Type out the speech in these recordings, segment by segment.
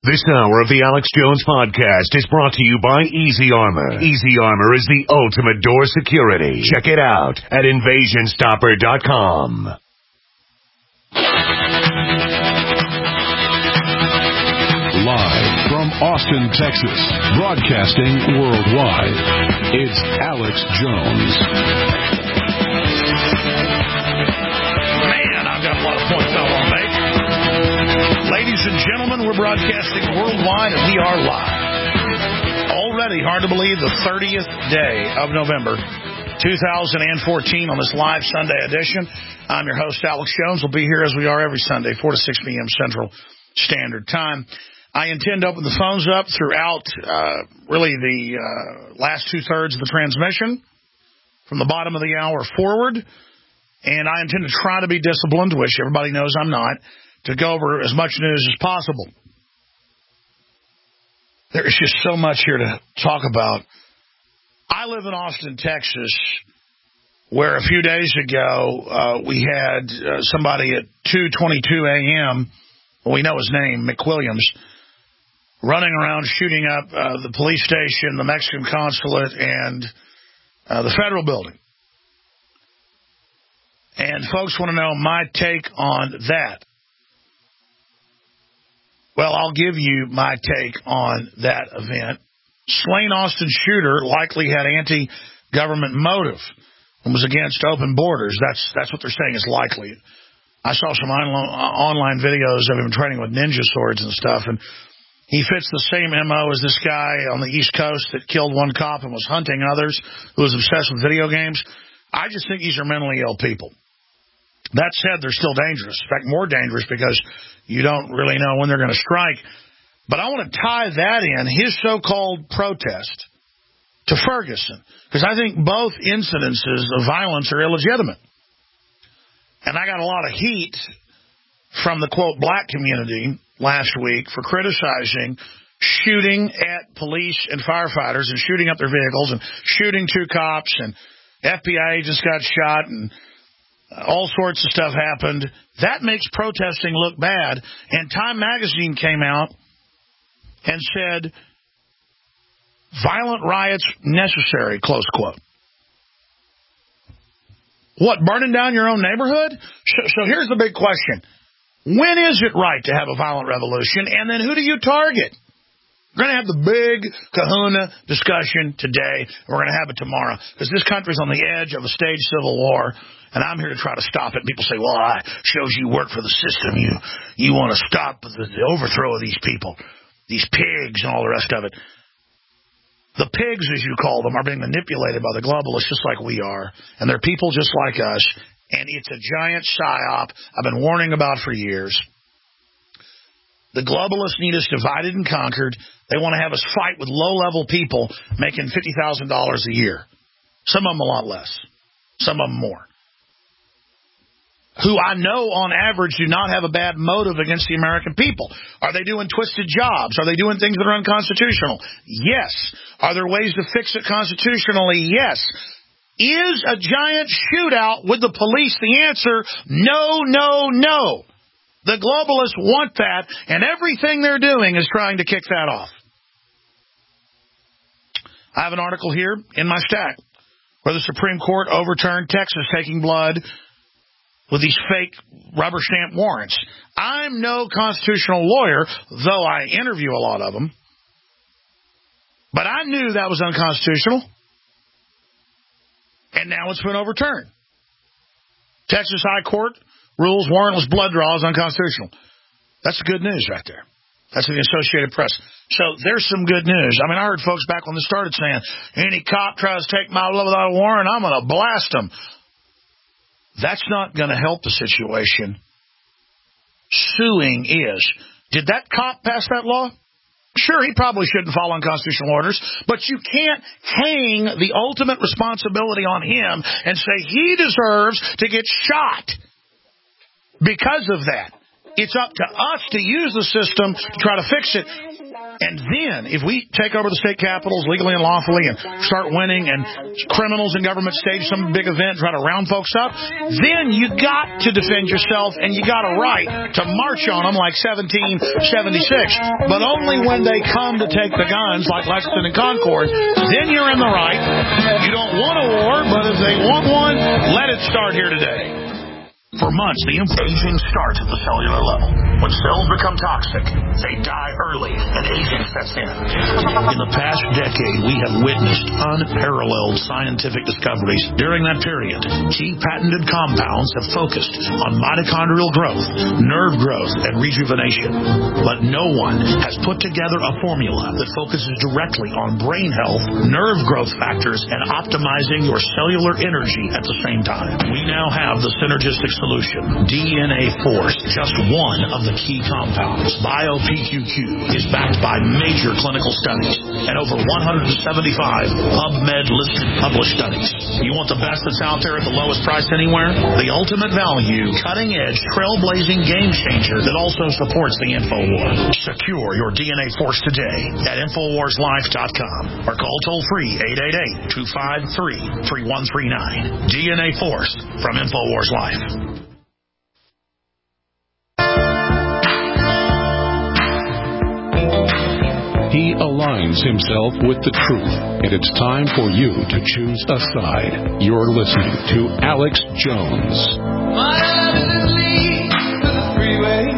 This hour of the Alex Jones Podcast is brought to you by Easy Armor. Easy Armor is the ultimate door security. Check it out at InvasionStopper.com. Live from Austin, Texas, broadcasting worldwide, it's Alex Jones. Man, I've got a lot of points I want to make. Ladies and gentlemen, we're broadcasting worldwide and we are live. Already, hard to believe, the 30th day of November, 2014 on this live Sunday edition. I'm your host, Alex Jones. We'll be here as we are every Sunday, 4 to 6 p.m. Central Standard Time. I intend to open the phones up throughout really the last two-thirds of the transmission, from the bottom of the hour forward. And I intend to try to be disciplined, which everybody knows I'm not, to go over as much news as possible. There is just so much here to talk about. I live in Austin, Texas, where a few days ago we had somebody at 2:22 a.m., we know his name, McWilliams, running around shooting up the police station, the Mexican consulate, and the federal building. And folks want to know my take on that. Well, I'll give you my take on that event. Slain Austin shooter likely had anti-government motive and was against open borders. That's what they're saying is likely. I saw some online videos of him training with ninja swords and stuff, and he fits the same MO as this guy on the East Coast that killed one cop and was hunting others, who was obsessed with video games. I just think these are mentally ill people. That said, they're still dangerous. In fact, more dangerous because you don't really know when they're going to strike. But I want to tie that in, his so-called protest, to Ferguson, because I think both incidences of violence are illegitimate. And I got a lot of heat from the, quote, black community last week for criticizing shooting at police and firefighters and shooting up their vehicles and shooting two cops, and FBI agents got shot, and all sorts of stuff happened. That makes protesting look bad. And Time Magazine came out and said, violent riots necessary, close quote. What, burning down your own neighborhood? So here's the big question. When is it right to have a violent revolution? And then who do you target? We're going to have the big kahuna discussion today. We're going to have it tomorrow, because this country's on the edge of a staged civil war, and I'm here to try to stop it. People say, well, it shows you work for the system. You want to stop the overthrow of these people, these pigs and all the rest of it. The pigs, as you call them, are being manipulated by the globalists just like we are, and they're people just like us, and it's a giant psyop I've been warning about for years. The globalists need us divided and conquered. They want to have us fight with low-level people making $50,000 a year. Some of them a lot less. Some of them more. Who I know on average do not have a bad motive against the American people. Are they doing twisted jobs? Are they doing things that are unconstitutional? Yes. Are there ways to fix it constitutionally? Yes. Is a giant shootout with the police the answer? No, no, no. The globalists want that, and everything they're doing is trying to kick that off. I have an article here in my stack where the Supreme Court overturned Texas taking blood with these fake rubber stamp warrants. I'm no constitutional lawyer, though I interview a lot of them. But I knew that was unconstitutional. And now it's been overturned. Texas High Court rules warrantless blood draw is unconstitutional. That's good news right there. That's in the Associated Press. So there's some good news. I mean, I heard folks back when this started saying, any cop tries to take my blood without a warrant, I'm going to blast them. That's not going to help the situation. Suing is. Did that cop pass that law? Sure, he probably shouldn't follow unconstitutional orders, but you can't hang the ultimate responsibility on him and say he deserves to get shot because of that. It's up to us to use the system to try to fix it. And then, if we take over the state capitals legally and lawfully and start winning and criminals in government stage some big event, try to round folks up, then you got to defend yourself and you got a right to march on them like 1776. But only when they come to take the guns like Lexington and Concord, then you're in the right. You don't want a war, but if they want one, let it start here today. For months, the aging starts at the cellular level. When cells become toxic, they die early and aging sets in. In the past decade, we have witnessed unparalleled scientific discoveries. During that period, key patented compounds have focused on mitochondrial growth, nerve growth, and rejuvenation. But no one has put together a formula that focuses directly on brain health, nerve growth factors, and optimizing your cellular energy at the same time. We now have the synergistic solution, DNA Force, just one of the key compounds. BioPQQ is backed by major clinical studies and over 175 PubMed-listed published studies. You want the best that's out there at the lowest price anywhere? The ultimate value, cutting-edge, trailblazing game changer that also supports the InfoWar. Secure your DNA Force today at InfoWarsLife.com or call toll-free 888-253-3139. DNA Force from InfoWars Life. He aligns himself with the truth, and it's time for you to choose a side. You're listening to Alex Jones. My love is lead to the freeway.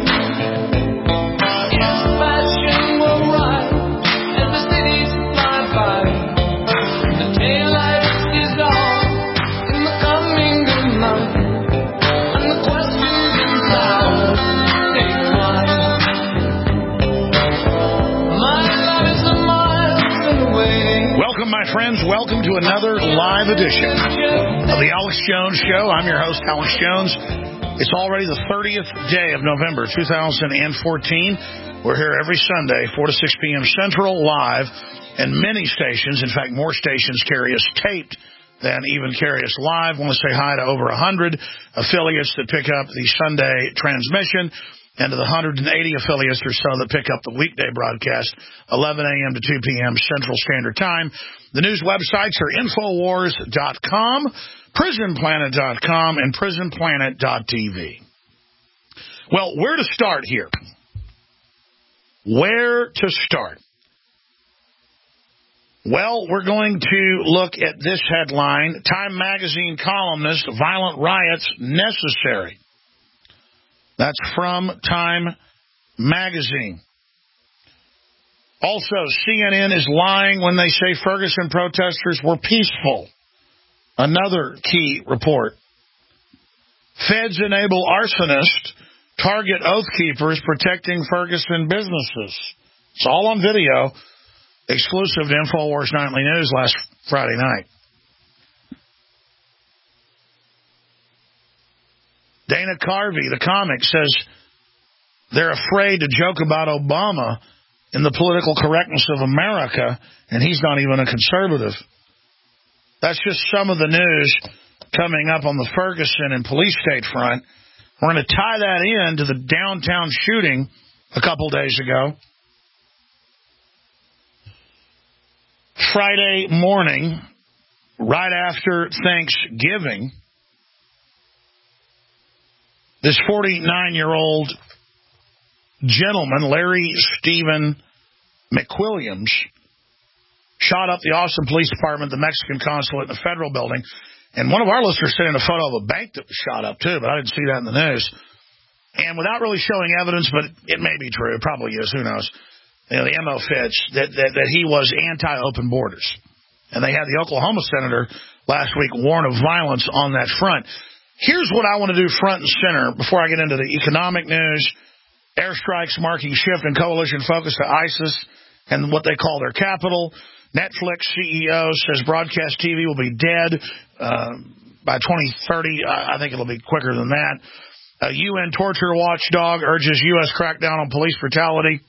Its passion will ride as the cities fly by. The taillight is on in the coming of night, and the questions inside stay quiet. Welcome, my friends. Welcome to another live edition of the Alex Jones Show. I'm your host, Alex Jones. It's already the 30th day of November, 2014. We're here every Sunday, 4 to 6 p.m. Central, live, and many stations, in fact, more stations carry us taped than even carry us live. I want to say hi to over 100 affiliates that pick up the Sunday transmission, and to the 180 affiliates or so that pick up the weekday broadcast, 11 a.m. to 2 p.m. Central Standard Time. The news websites are Infowars.com, PrisonPlanet.com, and PrisonPlanet.tv. Well, where to start here? Where to start? Well, we're going to look at this headline, Time Magazine columnist, violent riots necessary. That's from Time Magazine. Also, CNN is lying when they say Ferguson protesters were peaceful. Another key report. Feds enable arsonists target Oath Keepers protecting Ferguson businesses. It's all on video, exclusive to InfoWars Nightly News last Friday night. Dana Carvey, the comic, says they're afraid to joke about Obama in the political correctness of America, and he's not even a conservative. That's just some of the news coming up on the Ferguson and police state front. We're going to tie that in to the downtown shooting a couple days ago. Friday morning, right after Thanksgiving, this 49-year-old gentleman, Larry Stephen McWilliams, shot up the Austin Police Department, the Mexican consulate, and the federal building. And one of our listeners sent in a photo of a bank that was shot up, too, but I didn't see that in the news. And without really showing evidence, but it may be true, it probably is, who knows, the MO fits, that he was anti-open borders. And they had the Oklahoma senator last week warn of violence on that front. Here's what I want to do front and center before I get into the economic news, airstrikes marking shift in coalition focus to ISIS and what they call their capital. Netflix CEO says broadcast TV will be dead by 2030. I think it'll be quicker than that. A UN torture watchdog urges U.S. crackdown on police brutality.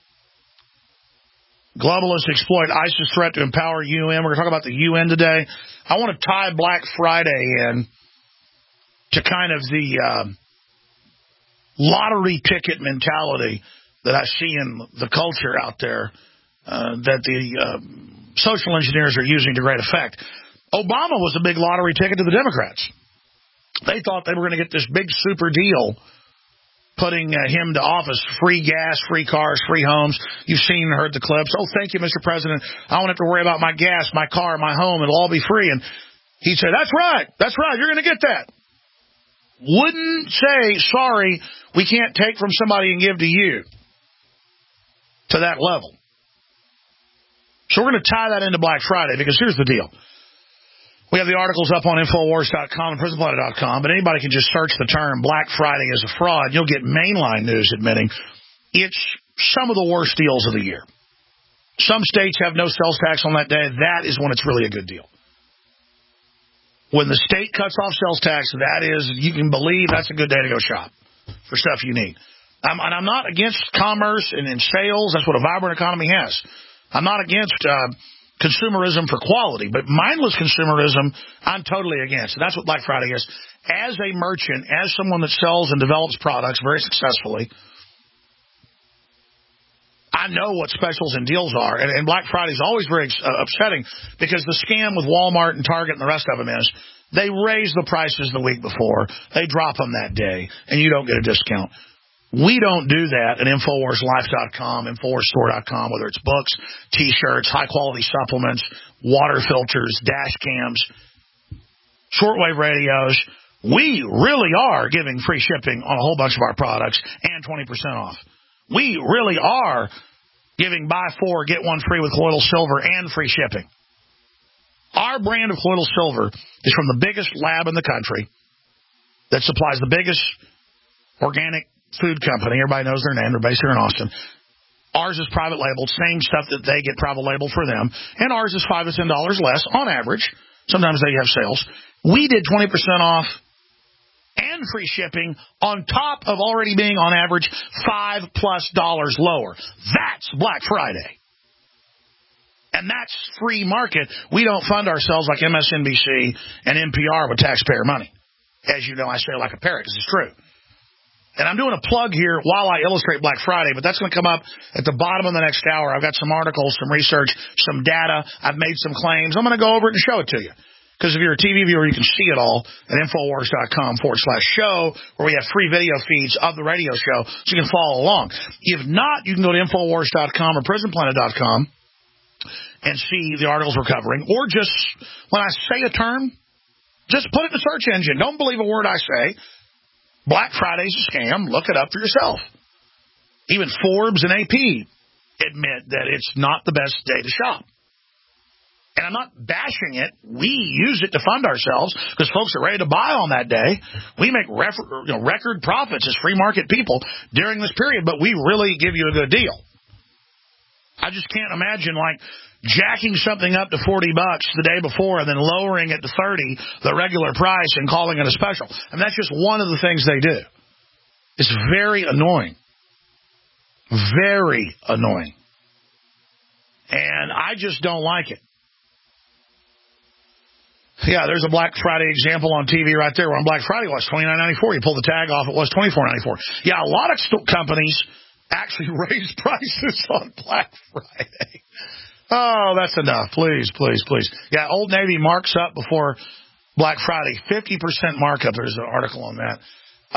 Globalists exploit ISIS threat to empower UN. We're going to talk about the UN today. I want to tie Black Friday in to kind of the lottery ticket mentality that I see in the culture out there that the social engineers are using to great effect. Obama was a big lottery ticket to the Democrats. They thought they were going to get this big super deal putting him to office, free gas, free cars, free homes. You've seen and heard the clips. Oh, thank you, Mr. President. I won't have to worry about my gas, my car, my home. It'll all be free. And he'd say, that's right. That's right. You're going to get that. Wouldn't say, sorry, we can't take from somebody and give to you to that level. So we're going to tie that into Black Friday because here's the deal. We have the articles up on Infowars.com and PrisonPlanet.com, but anybody can just search the term Black Friday as a fraud. You'll get mainline news admitting it's some of the worst deals of the year. Some states have no sales tax on that day. That is when it's really a good deal. When the state cuts off sales tax, that is, you can believe that's a good day to go shop for stuff you need. And I'm not against commerce and sales. That's what a vibrant economy has. I'm not against consumerism for quality, but mindless consumerism, I'm totally against. And that's what Black Friday is. As a merchant, as someone that sells and develops products very successfully, I know what specials and deals are. And Black Friday is always very upsetting because the scam with Walmart and Target and the rest of them is they raise the prices the week before, they drop them that day, and you don't get a discount. We don't do that at InfoWarsLife.com, InfoWarsStore.com, whether it's books, T-shirts, high-quality supplements, water filters, dash cams, shortwave radios. We really are giving free shipping on a whole bunch of our products and 20% off. We really are giving buy 4, get 1 free with colloidal silver and free shipping. Our brand of colloidal silver is from the biggest lab in the country that supplies the biggest organic food company. Everybody knows their name. They're based here in Austin. Ours is private labeled, same stuff that they get private labeled for them. And ours is $5 to $10 less on average. Sometimes they have sales. We did 20% off and free shipping on top of already being on average $5+ lower. That's Black Friday. And that's free market. We don't fund ourselves like MSNBC and NPR with taxpayer money. As you know, I say it like a parrot because it's true. And I'm doing a plug here while I illustrate Black Friday, but that's going to come up at the bottom of the next hour. I've got some articles, some research, some data. I've made some claims. I'm going to go over it and show it to you. Because if you're a TV viewer, you can see it all at Infowars.com/show, where we have free video feeds of the radio show, so you can follow along. If not, you can go to Infowars.com or PrisonPlanet.com and see the articles we're covering. Or just, when I say a term, just put it in the search engine. Don't believe a word I say. Black Friday's a scam. Look it up for yourself. Even Forbes and AP admit that it's not the best day to shop. And I'm not bashing it. We use it to fund ourselves because folks are ready to buy on that day. We make record profits as free market people during this period, but we really give you a good deal. I just can't imagine like jacking something up to $40 the day before and then lowering it to $30, the regular price, and calling it a special. And that's just one of the things they do. It's very annoying. Very annoying. And I just don't like it. Yeah, there's a Black Friday example on TV right there. Where on Black Friday it was $29.94. You pull the tag off, it was $24.94. Yeah, a lot of companies actually raise prices on Black Friday. Oh, that's enough. Please, please, please. Yeah, Old Navy marks up before Black Friday. 50% markup. There's an article on that.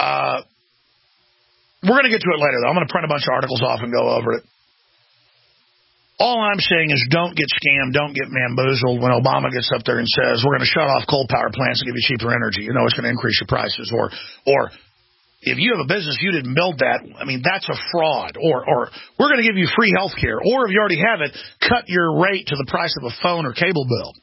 We're going to get to it later, though. I'm going to print a bunch of articles off and go over it. All I'm saying is don't get scammed, don't get bamboozled when Obama gets up there and says, we're going to shut off coal power plants and give you cheaper energy. You know it's going to increase your prices. Or if you have a business, you didn't build that. I mean, that's a fraud. Or we're going to give you free health care. Or if you already have it, cut your rate to the price of a phone or cable bill.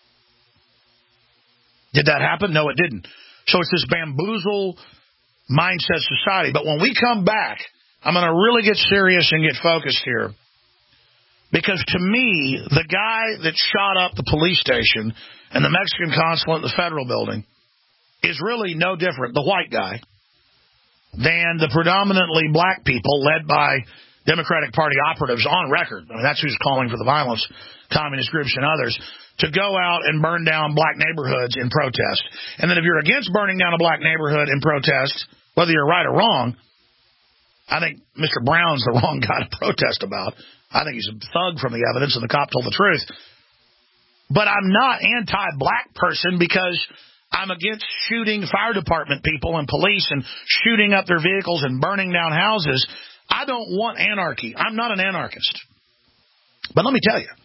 Did that happen? No, it didn't. So it's this bamboozle mindset society. But when we come back, I'm going to really get serious and get focused here. Because to me, the guy that shot up the police station and the Mexican consulate in the federal building is really no different, the white guy, than the predominantly black people led by Democratic Party operatives on record. I mean, that's who's calling for the violence, communist groups and others, to go out and burn down black neighborhoods in protest. And then if you're against burning down a black neighborhood in protest, whether you're right or wrong, I think Mr. Brown's the wrong guy to protest about. I think he's a thug from the evidence, and the cop told the truth. But I'm not anti-black person because I'm against shooting fire department people and police and shooting up their vehicles and burning down houses. I don't want anarchy. I'm not an anarchist. But let me tell you,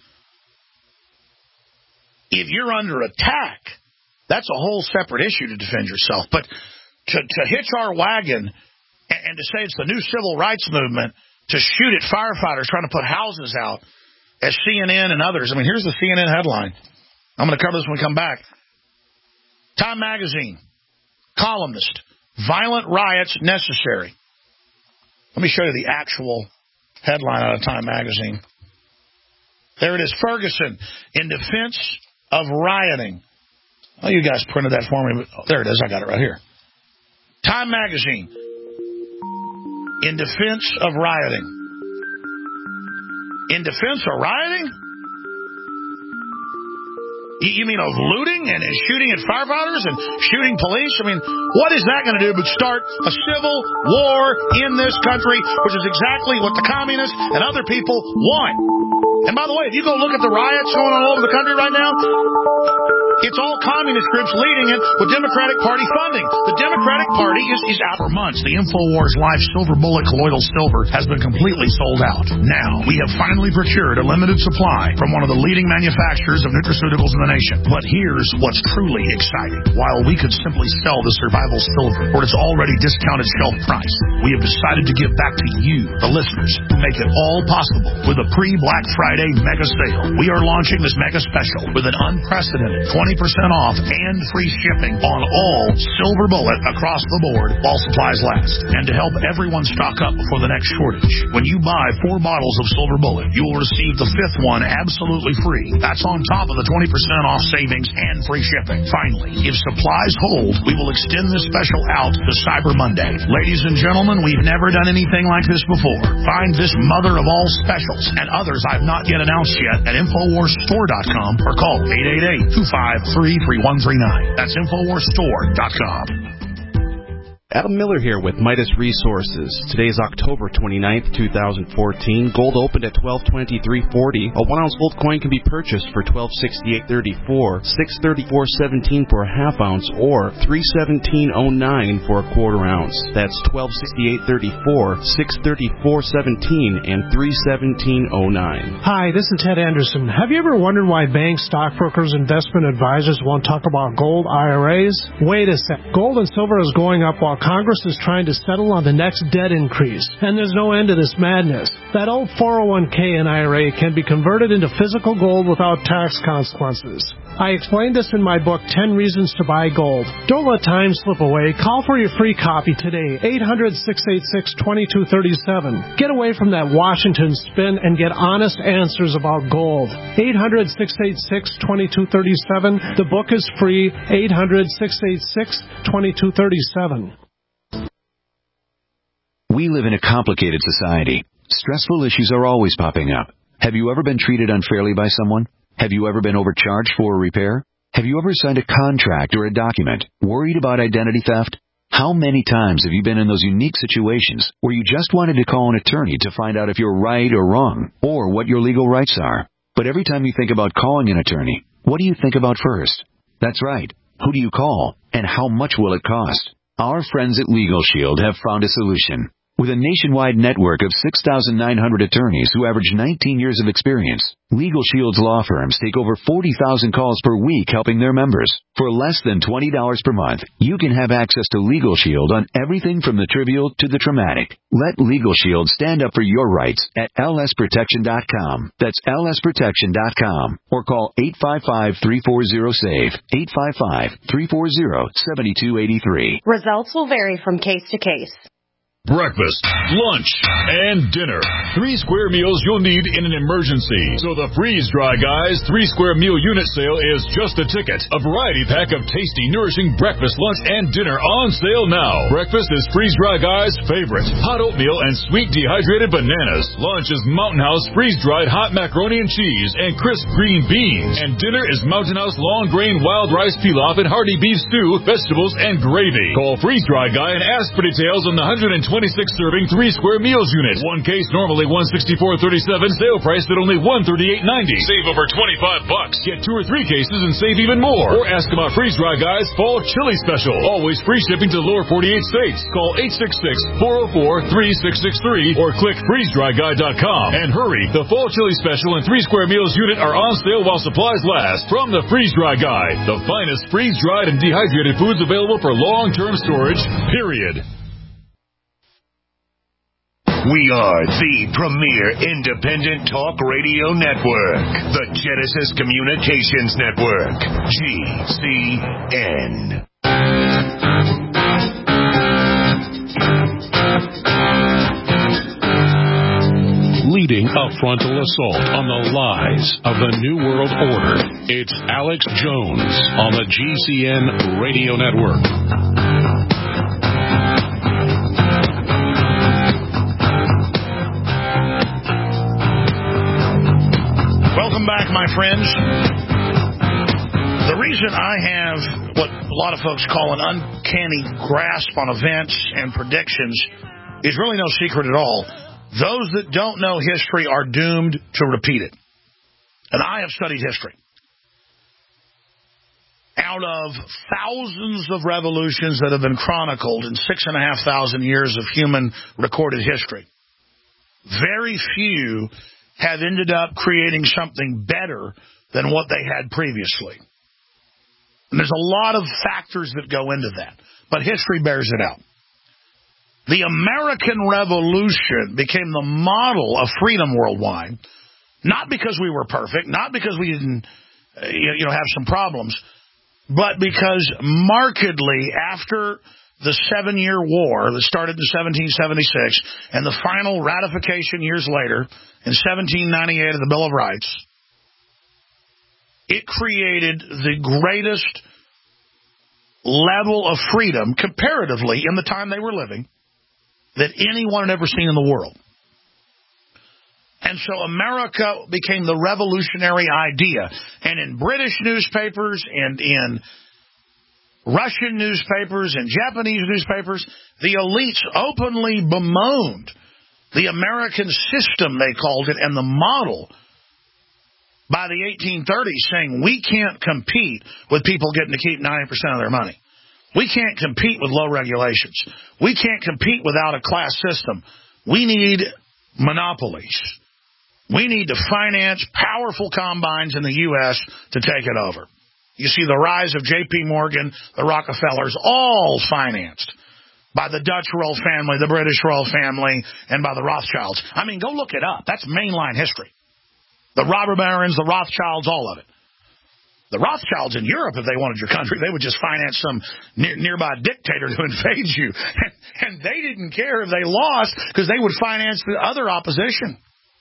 if you're under attack, that's a whole separate issue to defend yourself. But to hitch our wagon and to say it's the new civil rights movement to shoot at firefighters trying to put houses out, as CNN and others. I mean, here's the CNN headline. I'm going to cover this when we come back. Time Magazine, columnist, violent riots necessary. Let me show you the actual headline out of Time Magazine. There it is. Ferguson, in defense of rioting. Oh, you guys printed that for me. Oh, there it is. I got it right here. Time Magazine, in defense of rioting. In defense of rioting? You mean of looting and shooting at firefighters and shooting police? I mean, what is that going to do but start a civil war in this country, which is exactly what the communists and other people want. And by the way, if you go look at the riots going on all over the country right now, it's all communist groups leading it with Democratic Party funding. The Democratic Party is out for months. The InfoWars Life Silver Bullet Colloidal Silver has been completely sold out. Now, we have finally procured a limited supply from one of the leading manufacturers of nutraceuticals in the nation. But here's what's truly exciting. While we could simply sell the Survival Silver for its already discounted shelf price, we have decided to give back to you, the listeners, to make it all possible with a pre-Black Friday mega sale. We are launching this mega special with an unprecedented 20% off and free shipping on all Silver Bullet across the board while supplies last. And to help everyone stock up before the next shortage, when you buy 4 bottles of Silver Bullet, you will receive the 5th one absolutely free. That's on top of the 20% off savings and free shipping. Finally, if supplies hold, we will extend this special out to Cyber Monday. Ladies and gentlemen, we've never done anything like this before. Find this mother of all specials and others I've not yet announced yet at InfoWarsStore.com or call 888-253-3139. That's InfoWarsStore.com. Adam Miller here with Midas Resources. Today is October 29th, 2014. Gold opened at $1223.40. A 1-ounce gold coin can be purchased for $1268.34, $634.17 for a half ounce, or $317.09 for a quarter ounce. That's $1268.34, $634.17, and $317.09. Hi, this is Ted Anderson. Have you ever wondered why banks, stockbrokers, investment advisors won't talk about gold IRAs? Wait a sec. Gold and silver is going up while Congress is trying to settle on the next debt increase, and there's no end to this madness. That old 401k and IRA can be converted into physical gold without tax consequences. I explained this in my book, 10 Reasons to Buy Gold. Don't let time slip away. Call for your free copy today, 800-686-2237. Get away from that Washington spin and get honest answers about gold. 800-686-2237. The book is free, 800-686-2237. We live in a complicated society. Stressful issues are always popping up. Have you ever been treated unfairly by someone? Have you ever been overcharged for a repair? Have you ever signed a contract or a document worried about identity theft? How many times have you been in those unique situations where you just wanted to call an attorney to find out if you're right or wrong, or what your legal rights are? But every time you think about calling an attorney, what do you think about first? That's right. Who do you call, and how much will it cost? Our friends at Legal Shield have found a solution. With a nationwide network of 6,900 attorneys who average 19 years of experience, Legal Shield's law firms take over 40,000 calls per week helping their members. For less than $20 per month, you can have access to Legal Shield on everything from the trivial to the traumatic. Let Legal Shield stand up for your rights at lsprotection.com. That's lsprotection.com. Or call 855-340-SAVE, 855-340-7283. Results will vary from case to case. Breakfast, lunch, and dinner. 3 square meals you'll need in an emergency. So the Freeze Dry Guys 3 square meal unit sale is just a ticket. A variety pack of tasty, nourishing breakfast, lunch, and dinner on sale now. Breakfast is Freeze Dry Guys' favorite. Hot oatmeal and sweet dehydrated bananas. Lunch is Mountain House freeze-dried hot macaroni and cheese and crisp green beans. And dinner is Mountain House long grain wild rice pilaf and hearty beef stew, vegetables, and gravy. Call Freeze Dry Guy and ask for details on the 120 26-serving 3-square meals unit. One case normally $164.37, sale price at only $138.90. Save over $25. Get 2 or 3 cases and save even more. Or ask about Freeze Dry Guy's Fall Chili Special. Always free shipping to the lower 48 states. Call 866-404-3663 or click freezedryguy.com. And hurry, the Fall Chili Special and 3-square meals unit are on sale while supplies last. From the Freeze Dry Guy, the finest freeze-dried and dehydrated foods available for long-term storage, period. We are the premier independent talk radio network, the Genesis Communications Network, GCN. Leading a frontal assault on the lies of the New World Order, it's Alex Jones on the GCN Radio Network. Welcome back, my friends. The reason I have what a lot of folks call an uncanny grasp on events and predictions is really no secret at all. Those that don't know history are doomed to repeat it. And I have studied history. Out of thousands of revolutions that have been chronicled in 6,500 years of human recorded history, very few have ended up creating something better than what they had previously. And there's a lot of factors that go into that, but history bears it out. The American Revolution became the model of freedom worldwide, not because we were perfect, not because we didn't have some problems, but because markedly after the 7-year war that started in 1776 and the final ratification years later in 1798 of the Bill of Rights, it created the greatest level of freedom comparatively in the time they were living that anyone had ever seen in the world. And so America became the revolutionary idea. And in British newspapers and in Russian newspapers and Japanese newspapers, the elites openly bemoaned the American system, they called it, and the model by the 1830s, saying we can't compete with people getting to keep 90% of their money. We can't compete with low regulations. We can't compete without a class system. We need monopolies. We need to finance powerful combines in the U.S. to take it over. You see the rise of J.P. Morgan, the Rockefellers, all financed by the Dutch royal family, the British royal family, and by the Rothschilds. I mean, go look it up. That's mainline history. The robber barons, the Rothschilds, all of it. The Rothschilds in Europe, if they wanted your country, they would just finance some nearby dictator to invade you. And they didn't care if they lost because they would finance the other opposition.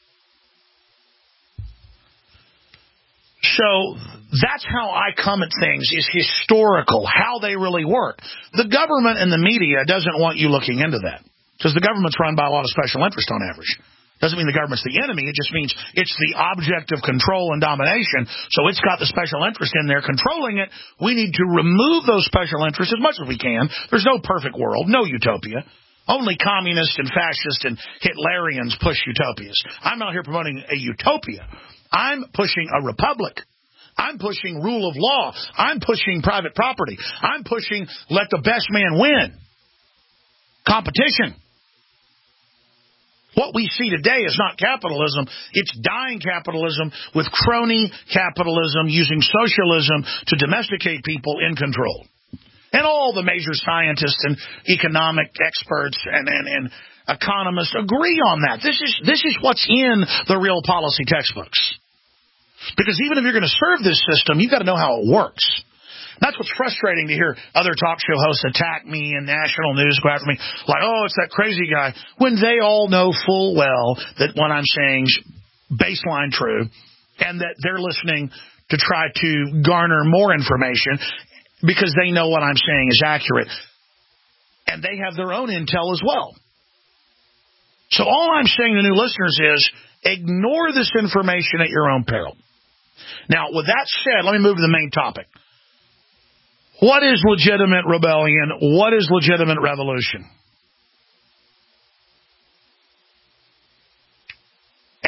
So that's how I come at things, is historical, how they really work. The government and the media doesn't want you looking into that because the government's run by a lot of special interest on average. Doesn't mean the government's the enemy. It just means it's the object of control and domination. So it's got the special interest in there controlling it. We need to remove those special interests as much as we can. There's no perfect world, no utopia. Only communists and fascists and Hitlerians push utopias. I'm not here promoting a utopia. I'm pushing a republic. I'm pushing rule of law. I'm pushing private property. I'm pushing let the best man win. Competition. What we see today is not capitalism. It's dying capitalism with crony capitalism using socialism to domesticate people in control. And all the major scientists and economic experts and economists agree on that. This is what's in the real policy textbooks. Because even if you're going to serve this system, you've got to know how it works. That's what's frustrating to hear other talk show hosts attack me and national news go after me like, oh, it's that crazy guy, when they all know full well that what I'm saying is baseline true and that they're listening to try to garner more information because they know what I'm saying is accurate. And they have their own intel as well. So all I'm saying to new listeners is ignore this information at your own peril. Now, with that said, let me move to the main topic. What is legitimate rebellion? What is legitimate revolution?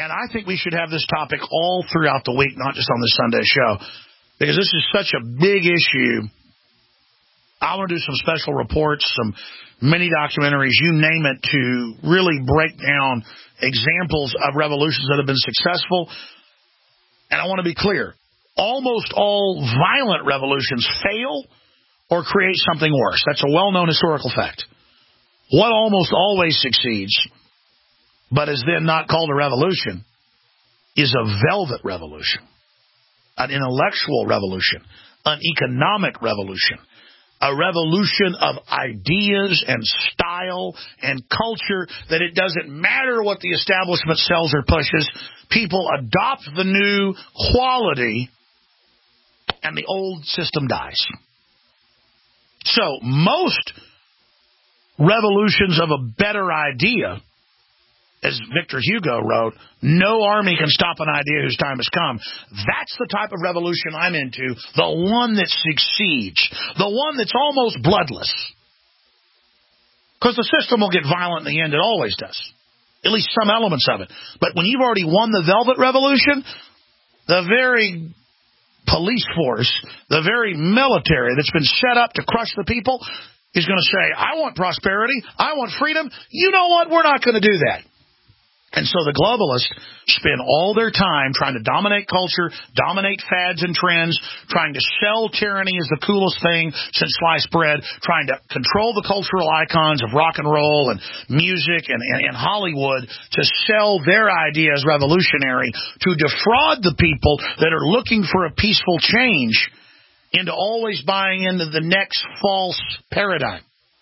And I think we should have this topic all throughout the week, not just on this Sunday show, because this is such a big issue. I want to do some special reports, some mini documentaries, you name it, to really break down examples of revolutions that have been successful. And I want to be clear. Almost all violent revolutions fail or create something worse. That's a well-known historical fact. What almost always succeeds, but is then not called a revolution, is a velvet revolution, an intellectual revolution, an economic revolution, a revolution of ideas and style and culture that it doesn't matter what the establishment sells or pushes. People adopt the new quality and the old system dies. So most revolutions of a better idea, as Victor Hugo wrote, no army can stop an idea whose time has come. That's the type of revolution I'm into, the one that succeeds, the one that's almost bloodless. Because the system will get violent in the end, it always does. At least some elements of it. But when you've already won the Velvet Revolution, the very police force, the very military that's been set up to crush the people is going to say, I want prosperity, I want freedom. You know what? We're not going to do that. And so the globalists spend all their time trying to dominate culture, dominate fads and trends, trying to sell tyranny as the coolest thing since sliced bread, trying to control the cultural icons of rock and roll and music and Hollywood to sell their idea as revolutionary, to defraud the people that are looking for a peaceful change into always buying into the next false paradigm.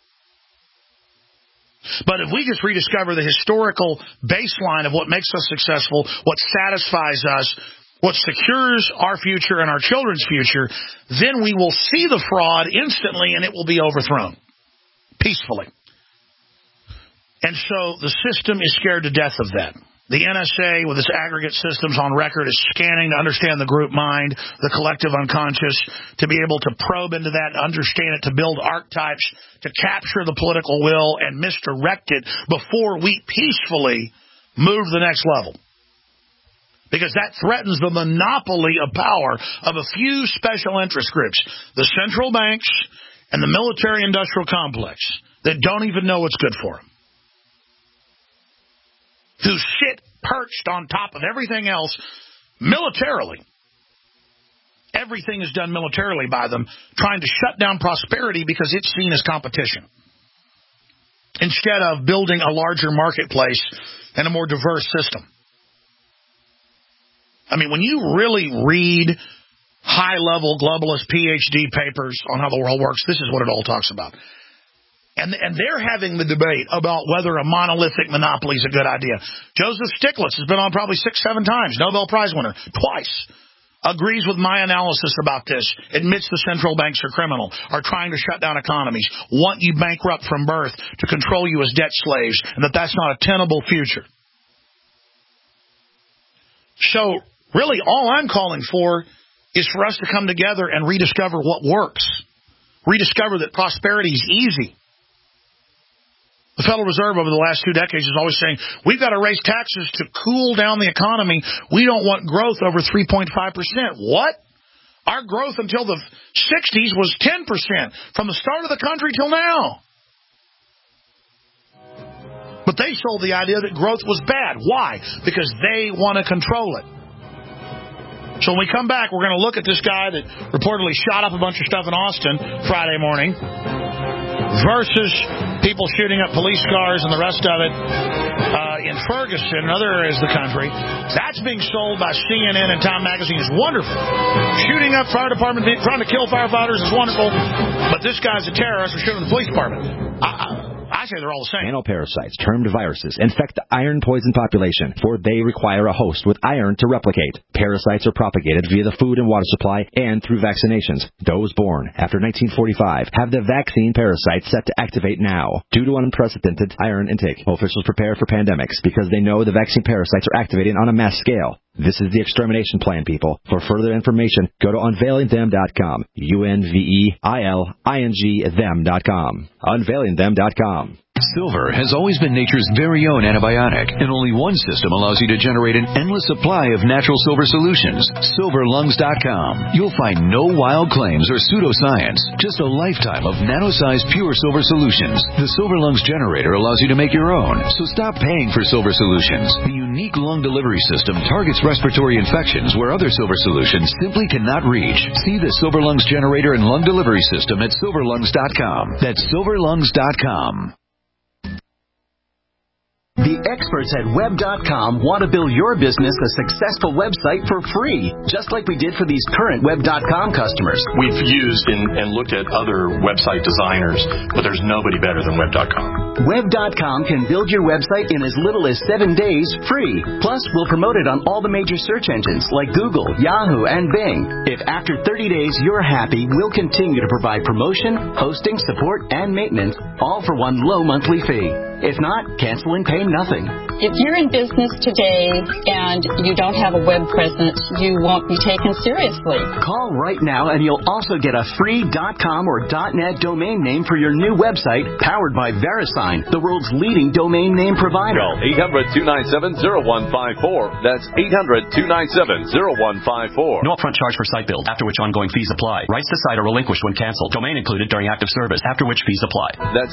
But if we just rediscover the historical baseline of what makes us successful, what satisfies us, what secures our future and our children's future, then we will see the fraud instantly and it will be overthrown peacefully. And so the system is scared to death of that. The NSA, with its aggregate systems on record, is scanning to understand the group mind, the collective unconscious, to be able to probe into that, understand it, to build archetypes, to capture the political will and misdirect it before we peacefully move to the next level. Because that threatens the monopoly of power of a few special interest groups, the central banks and the military-industrial complex that don't even know what's good for them, who sit perched on top of everything else militarily. Everything is done militarily by them, trying to shut down prosperity because it's seen as competition, instead of building a larger marketplace and a more diverse system. I mean, when you really read high-level globalist PhD papers on how the world works, this is what it all talks about. And they're having the debate about whether a monolithic monopoly is a good idea. Joseph Stiglitz has been on probably 6-7 times, Nobel Prize winner, twice. Agrees with my analysis about this, admits the central banks are criminal, are trying to shut down economies, want you bankrupt from birth to control you as debt slaves, and that's not a tenable future. So, really, all I'm calling for is for us to come together and rediscover what works. Rediscover that prosperity is easy. The Federal Reserve over the last 2 decades is always saying, we've got to raise taxes to cool down the economy. We don't want growth over 3.5%. What? Our growth until the 60s was 10% from the start of the country till now. But they sold the idea that growth was bad. Why? Because they want to control it. So when we come back, we're going to look at this guy that reportedly shot up a bunch of stuff in Austin Friday morning versus people shooting up police cars and the rest of it in Ferguson and other areas of the country. That's being sold by CNN and Time Magazine is wonderful. Shooting up fire department, trying to kill firefighters is wonderful. But this guy's a terrorist for shooting the police department. I say they're all the same. Nanoparasites, termed viruses, infect the iron poison population, for they require a host with iron to replicate. Parasites are propagated via the food and water supply and through vaccinations. Those born after 1945 have the vaccine parasites set to activate now. Due to unprecedented iron intake, officials prepare for pandemics because they know the vaccine parasites are activating on a mass scale. This is the extermination plan, people. For further information, go to unveilingthem.com. UNVEILING them.com. Unveilingthem.com. Silver has always been nature's very own antibiotic, and only one system allows you to generate an endless supply of natural silver solutions. SilverLungs.com. You'll find no wild claims or pseudoscience, just a lifetime of nano-sized pure silver solutions. The Silver Lungs generator allows you to make your own, so stop paying for silver solutions. The unique lung delivery system targets respiratory infections where other silver solutions simply cannot reach. See the Silver Lungs generator and lung delivery system at SilverLungs.com. That's SilverLungs.com. The experts at Web.com want to build your business a successful website for free, just like we did for these current Web.com customers. We've used and looked at other website designers, but there's nobody better than Web.com. Web.com can build your website in as little as 7 days free. Plus, we'll promote it on all the major search engines like Google, Yahoo, and Bing. If after 30 days you're happy, we'll continue to provide promotion, hosting, support, and maintenance, all for one low monthly fee. If not, cancel and pay nothing. If you're in business today and you don't have a web presence, you won't be taken seriously. Call right now and you'll also get a free .com or .net domain name for your new website powered by VeriSign, the world's leading domain name provider. Call 800-297-0154. That's 800-297-0154. No upfront charge for site build, after which ongoing fees apply. Rights to site are relinquished when canceled. Domain included during active service, after which fees apply. That's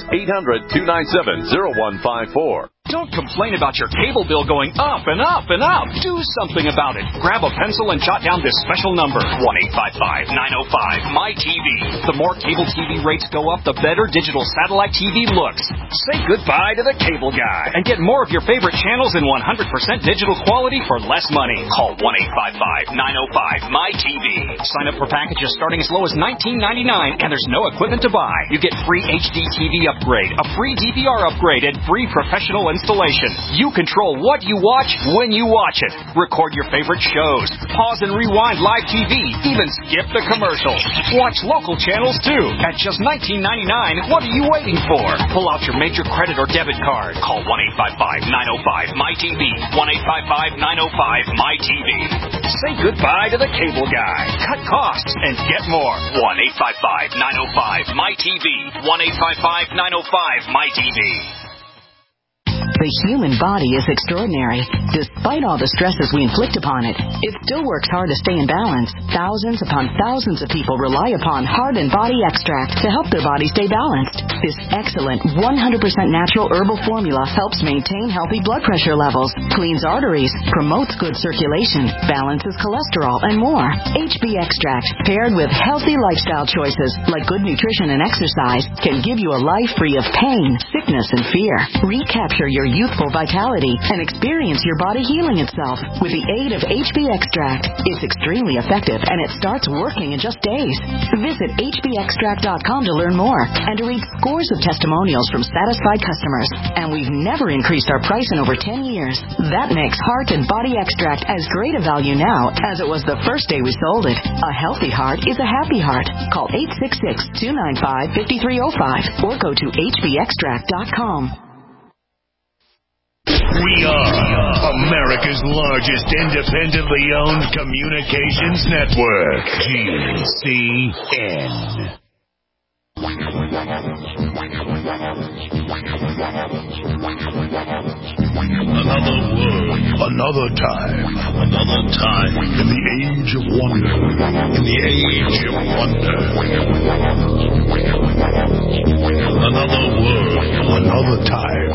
800-297-0154. Don't complain about your cable bill going up and up and up. Do something about it. Grab a pencil and jot down this special number, 1-855-905-MY-TV. The more cable TV rates go up, the better digital satellite TV looks. Say goodbye to the cable guy and get more of your favorite channels in 100% digital quality for less money. Call 1-855-905-MY-TV. Sign up for packages starting as low as $19.99, and there's no equipment to buy. You get free HD TV upgrade, a free DVR upgrade, and free professional installation. You control what you watch when you watch it. Record your favorite shows. Pause and rewind live TV. Even skip the commercials. Watch local channels too. At just $19.99, what are you waiting for? Pull out your major credit or debit card. Call 1-855-905-MY-TV. 1-855-905-MY-TV. Say goodbye to the cable guy. Cut costs and get more. 1-855-905-MY-TV. 1-855-905-MY-TV. The human body is extraordinary. Despite all the stresses we inflict upon it, it still works hard to stay in balance. Thousands upon thousands of people rely upon Heart and Body Extract to help their body stay balanced. This excellent 100% natural herbal formula helps maintain healthy blood pressure levels, cleans arteries, promotes good circulation, balances cholesterol, and more. HB Extract, paired with healthy lifestyle choices like good nutrition and exercise, can give you a life free of pain, sickness, and fear. Recapture your youthful vitality and experience your body healing itself with the aid of HB Extract. It's extremely effective and it starts working in just days. Visit hbextract.com to learn more and to read scores of testimonials from satisfied customers. And we've never increased our price in over 10 years. That makes Heart and Body Extract as great a value now as it was the first day we sold it. A healthy heart is a happy heart. Call 866-295-5305 or go to hbextract.com. We are America's largest independently owned communications network, GCN. Another world, another time in the age of wonder, Another world, another time.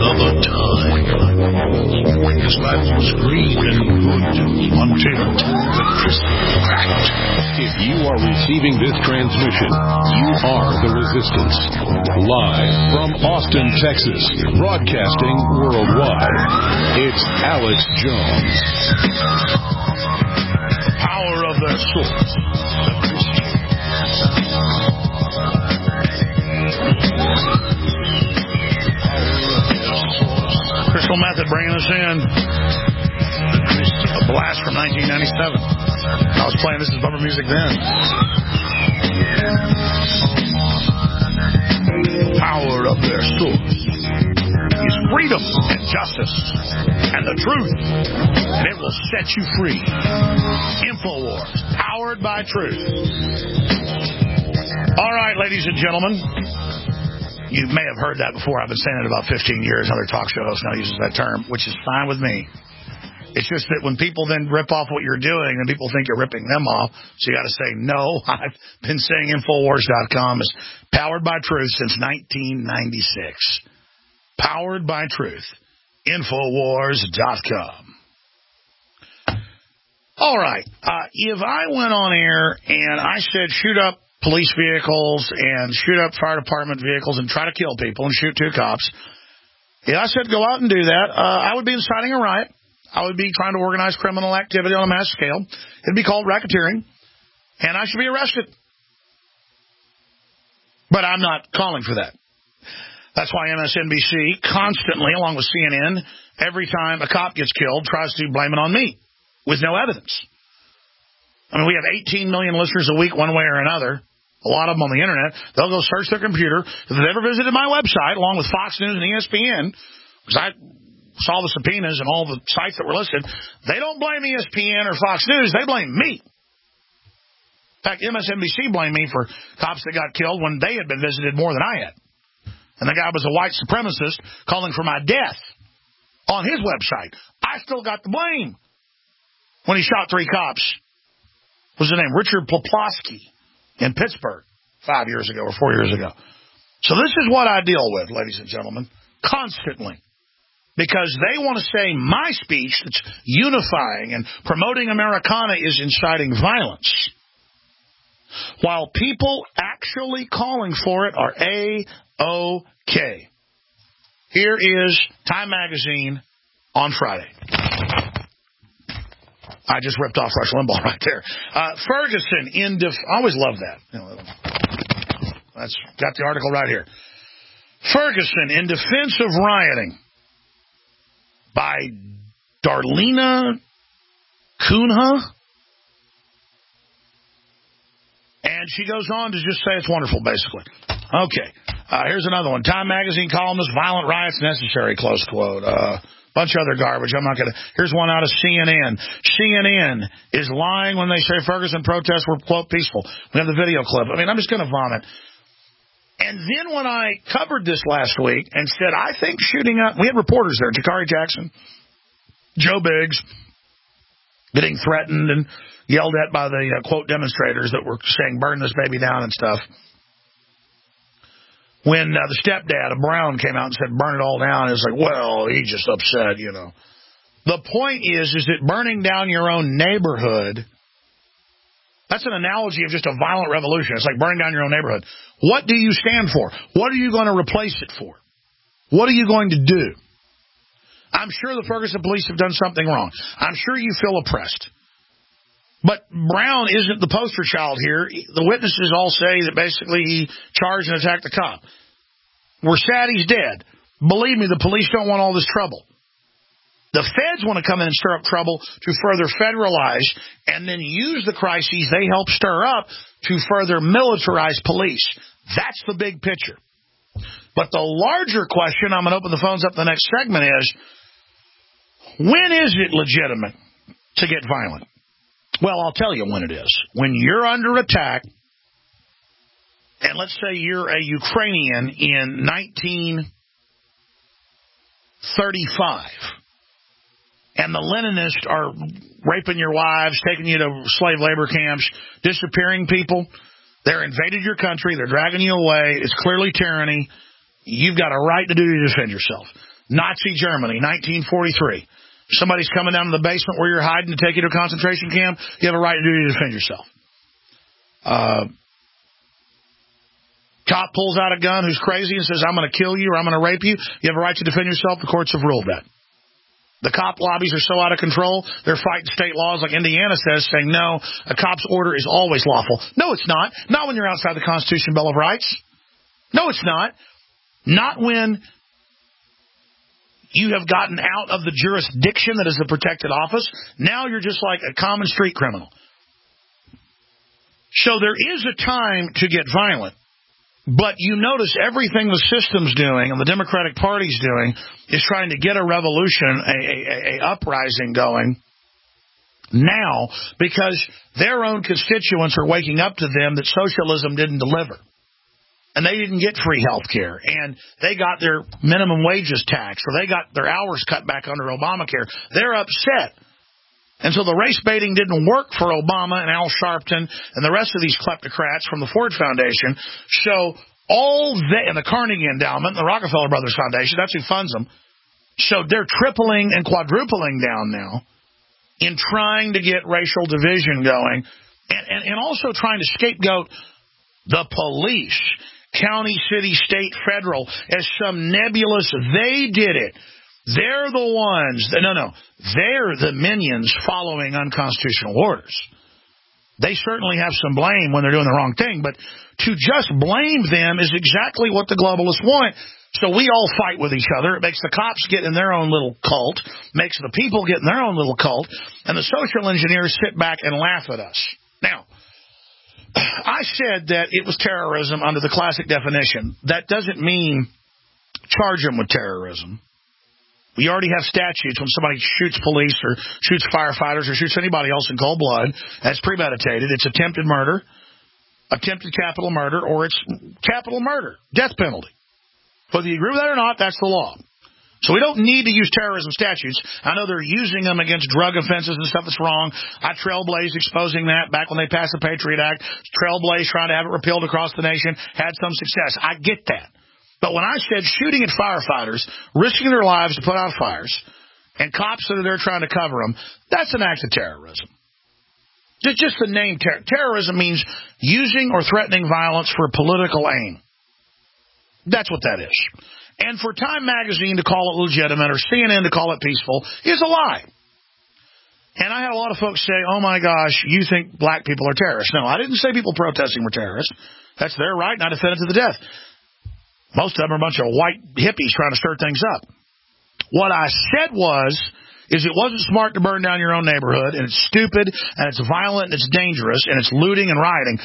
This life was green and good until the crystal cracked. If you are receiving this transmission, you are the Resistance. Live from Austin, Texas, broadcasting worldwide, it's Alex Jones. Power of their source. Crystal Method bringing us in. A blast from 1997. I was playing this as bumper music then. Power of their source is freedom and justice and the truth, and it will set you free. InfoWars, powered by truth. All right, ladies and gentlemen, You may have heard that before. I've been saying it about 15 years. Another talk show host now uses that term, which is fine with me. It's just that when people then rip off what you're doing, and people think you're ripping them off, so you got to say, no, I've been saying Infowars.com is powered by truth since 1996. Powered by truth. Infowars.com. All right. If I went on air and I said shoot up police vehicles and shoot up fire department vehicles and try to kill people and shoot 2 cops, if I said go out and do that, I would be inciting a riot. I would be trying to organize criminal activity on a mass scale. It'd be called racketeering, and I should be arrested. But I'm not calling for that. That's why MSNBC constantly, along with CNN, every time a cop gets killed, tries to blame it on me with no evidence. I mean, we have 18 million listeners a week one way or another, a lot of them on the Internet. They'll go search their computer. If they've ever visited my website, along with Fox News and ESPN, because I saw the subpoenas and all the sites that were listed, they don't blame ESPN or Fox News. They blame me. In fact, MSNBC blamed me for cops that got killed when they had been visited more than I had. And the guy was a white supremacist calling for my death on his website. I still got the blame when he shot 3 cops. What was his name? Richard Poplawski in Pittsburgh 5 years ago or 4 years ago. So this is what I deal with, ladies and gentlemen, constantly. Because they want to say my speech that's unifying and promoting Americana is inciting violence, while people actually calling for it are A-OK. Here is Time Magazine on Friday. I just ripped off Rush Limbaugh right there. Ferguson I always love that. That's got the article right here. Ferguson in defense of rioting, by Darlena Cunha. And she goes on to just say it's wonderful, basically. Okay. Here's another one. Time Magazine columnist, violent riots necessary, close quote. Bunch of other garbage. I'm not going to. Here's one out of CNN. CNN is lying when they say Ferguson protests were, quote, peaceful. We have the video clip. I mean, I'm just going to vomit. And then when I covered this last week and said, I think shooting up, we had reporters there, Jakari Jackson, Joe Biggs, getting threatened and yelled at by the, quote, demonstrators that were saying, burn this baby down and stuff. When the stepdad of Brown came out and said, burn it all down, it was like, well, he's just upset, you know. The point is that burning down your own neighborhood, that's an analogy of just a violent revolution. It's like burning down your own neighborhood. What do you stand for? What are you going to replace it for? What are you going to do? I'm sure the Ferguson police have done something wrong. I'm sure you feel oppressed. But Brown isn't the poster child here. The witnesses all say that basically he charged and attacked the cop. We're sad he's dead. Believe me, the police don't want all this trouble. The feds want to come in and stir up trouble to further federalize and then use the crises they help stir up to further militarize police. That's the big picture. But the larger question, I'm going to open the phones up the next segment, is when is it legitimate to get violent? Well, I'll tell you when it is. When you're under attack, and let's say you're a Ukrainian in 1935, and the Leninists are raping your wives, taking you to slave labor camps, disappearing people. They're invaded your country. They're dragging you away. It's clearly tyranny. You've got a right to do to defend yourself. Nazi Germany, 1943. Somebody's coming down to the basement where you're hiding to take you to a concentration camp. You have a right to do to defend yourself. Cop pulls out a gun who's crazy and says, I'm going to kill you or I'm going to rape you. You have a right to defend yourself. The courts have ruled that. The cop lobbies are so out of control, they're fighting state laws like Indiana says, saying, no, a cop's order is always lawful. No, it's not. Not when you're outside the Constitution Bill of Rights. No, it's not. Not when you have gotten out of the jurisdiction that is the protected office. Now you're just like a common street criminal. So there is a time to get violent. But you notice everything the system's doing and the Democratic Party's doing is trying to get a revolution, a uprising going now because their own constituents are waking up to them that socialism didn't deliver. and they didn't get free health care, and they got their minimum wages taxed, or they got their hours cut back under Obamacare. They're upset. And so the race baiting didn't work for Obama and Al Sharpton and the rest of these kleptocrats from the Ford Foundation. So and the Carnegie Endowment, and the Rockefeller Brothers Foundation, that's who funds them. So they're tripling and quadrupling down now in trying to get racial division going, and also trying to scapegoat the police, county, city, state, federal, as some nebulous, they did it. They're the ones. They're the minions following unconstitutional orders. They certainly have some blame when they're doing the wrong thing, but to just blame them is exactly what the globalists want. So we all fight with each other. It makes the cops get in their own little cult, makes the people get in their own little cult, and the social engineers sit back and laugh at us. Now, I said that it was terrorism under the classic definition. That doesn't mean charge them with terrorism. We already have statutes when somebody shoots police or shoots firefighters or shoots anybody else in cold blood. That's premeditated. It's attempted murder, attempted capital murder, or it's capital murder, death penalty. Whether you agree with that or not, that's the law. So we don't need to use terrorism statutes. I know they're using them against drug offenses and stuff that's wrong. I trailblazed exposing that back when they passed the Patriot Act. Trailblazed trying to have it repealed across the nation. Had some success. I get that. But when I said shooting at firefighters, risking their lives to put out fires, and cops that are there trying to cover them, that's an act of terrorism. Just the name terrorism means using or threatening violence for a political aim. That's what that is. And for Time Magazine to call it legitimate or CNN to call it peaceful is a lie. And I had a lot of folks say, oh, my gosh, you think black people are terrorists. No, I didn't say people protesting were terrorists. That's their right, and I defend it to the death. Most of them are a bunch of white hippies trying to stir things up. What I said is it wasn't smart to burn down your own neighborhood, and it's stupid, and it's violent, and it's dangerous, and it's looting and rioting.